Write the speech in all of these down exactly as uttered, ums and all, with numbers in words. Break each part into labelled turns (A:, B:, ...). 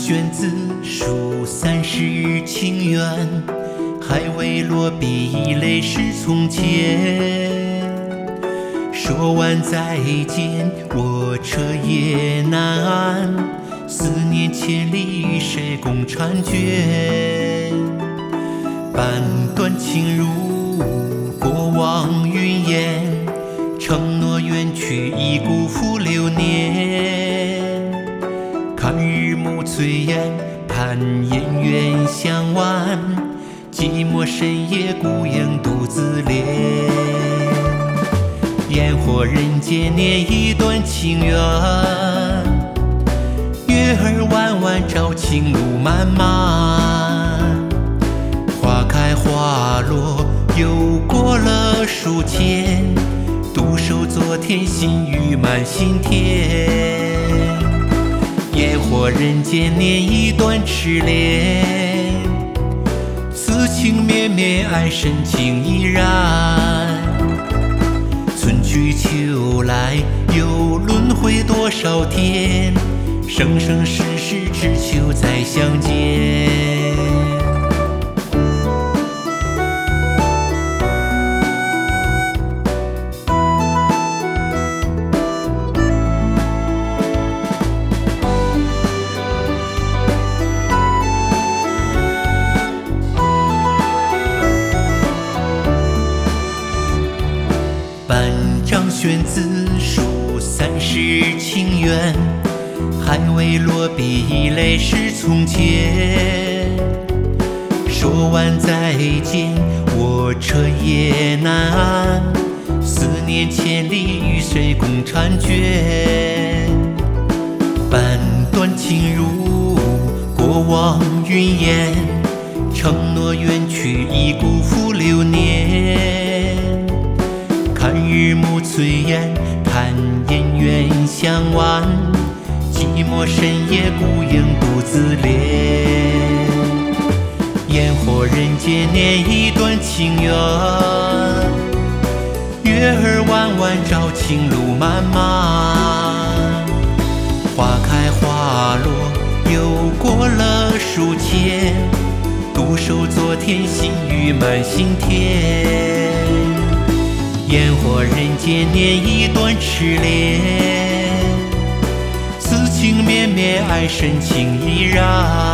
A: 选自书三世情缘，还未落笔泪湿从前。说完再见，我彻夜难安，思念千里与谁共婵娟？半段情如过往云烟，承诺远去已辜负流年。看日暮炊烟，叹烟缘相挽，寂寞深夜孤影独自怜。烟火人间念一段情缘，月儿弯弯照情路漫漫。花开花落又过了数千，独守昨天心语满心田。烟火人间念一段痴恋，此情绵绵爱深情依然。春去秋来又轮回多少天，生生世世只求再相见。半张宣自书三世情缘，还未落笔泪湿从前。说完再见，我彻夜难安，思念千里与谁共婵娟？半段情如过往云烟，承诺远去已辜负流年。看日暮炊烟，叹烟缘相挽，寂寞深夜孤影独自怜。烟火人间念一段情缘，月儿弯弯照情路漫漫。花开花落又过了数千，独守昨天心语满心田。烟火人间念一段痴恋，此情绵绵爱深情依然。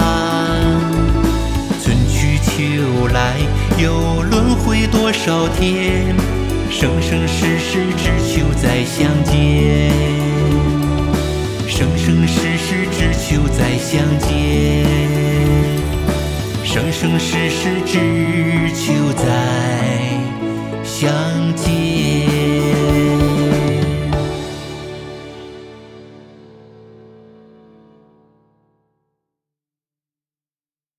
A: 春去秋来又轮回多少天，生生世世只求再相见。生生世世只求再相见，生生世世只求再相见。